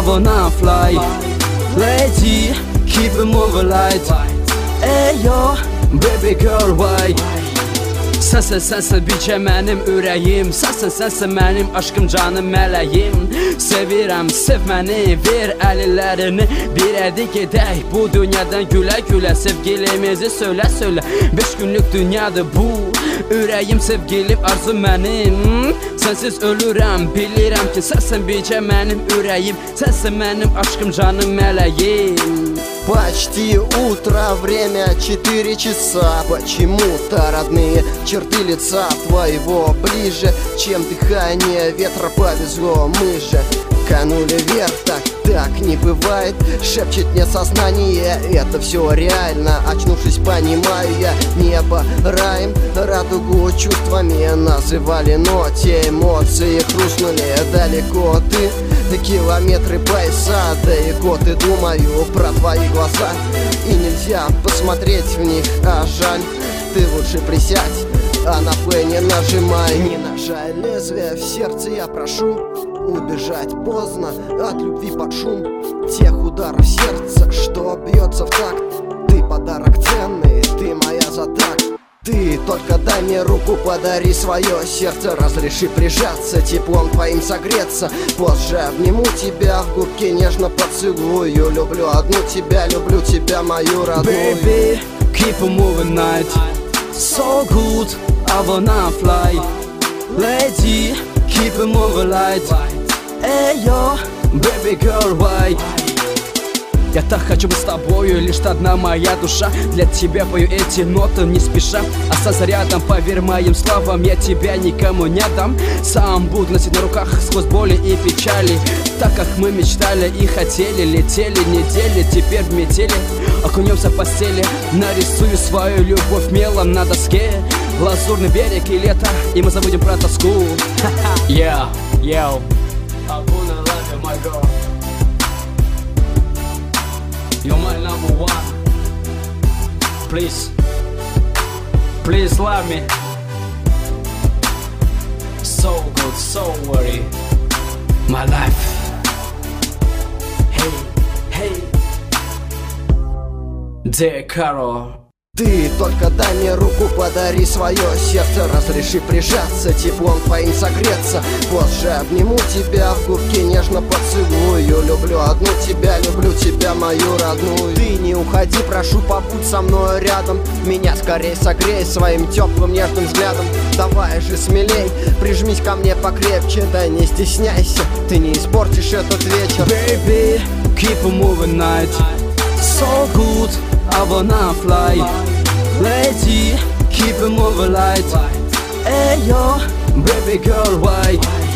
wanna fly. Lady, keep it moving light. Ey yo, baby girl, why? Sensin bircə mənim ürəyim, sensin mənim aşkım, canım, mələyim. Sevirəm, sev məni, ver əllərini, bir ədi gedək bu dünyadan gülə-gülə. Sevgilimizi söylə, 5 günlük dünyadır bu, ürəyim, sevgilim, arzu mənim. Sensiz ölürəm, bilirəm ki, sensin bircə mənim ürəyim, sensin mənim aşkım, canım, mələyim. Почти утро, время 4 часа. Почему-то родные черты лица твоего ближе, чем дыхание ветра повезло. Мы же канули вверх, так не бывает. Шепчет мне сознание, это все реально. Очнувшись, понимаю я, небо раем, радугу чувствами называли, но те эмоции хрустнули далеко. Ты километры, пояса, далеко ты, думаю про твои глаза, и нельзя посмотреть в них, а жаль. Ты лучше присядь, а на плей не нажимай. Не нажай лезвие в сердце, я прошу. Убежать поздно от любви под шум тех ударов сердца, что бьется в такт. Ты подарок ценный, ты моя за так. Ты только дай мне руку, подари свое сердце, разреши прижаться, теплом твоим согреться. Позже обниму тебя, в губки нежно поцелую. Люблю одну тебя, люблю тебя, мою родную. Baby, keep on moving night. So good, I wanna fly. Lady, keep on moving light. Эй yo, baby girl, why? Я так хочу быть с тобою, лишь одна моя душа. Для тебя пою эти ноты не спеша. Останься рядом, поверь моим словам, я тебя никому не дам. Сам буду носить на руках сквозь боли и печали. Так как мы мечтали и хотели, летели недели, теперь в метели. Окунемся в постели, нарисую свою любовь мелом на доске. Лазурный берег и лето, и мы забудем про тоску. Yeah, yo, I wanna love you, my girl. You're my number one. Please, please love me. So good, so worry. My life. Hey, hey. Dear Carol. Ты только дай мне руку, подари свое сердце, разреши прижаться, теплом твоим согреться. Позже обниму тебя, в губки нежно поцелую. Люблю одну тебя, люблю тебя, мою родную. Ты не уходи, прошу, побудь со мной рядом. Меня скорее согрей своим теплым нежным взглядом. Давай же смелей, прижмись ко мне покрепче, да не стесняйся, ты не испортишь этот вечер. Baby, keep on moving night. So good, I wanna fly. Lady, keep it moving light. Ey yo, baby girl, why?